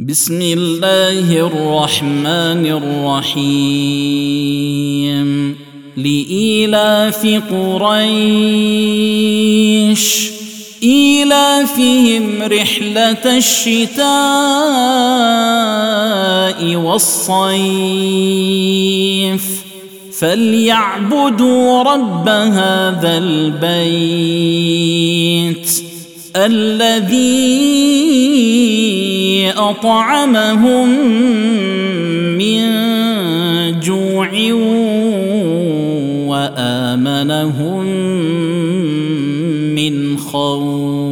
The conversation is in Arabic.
بسم الله الرحمن الرحيم لإيلاف قريش إيلافهم رحلة الشتاء والصيف فليعبدوا رب هذا البيت الذي أطعمهم من جوع وآمنهم من خوف.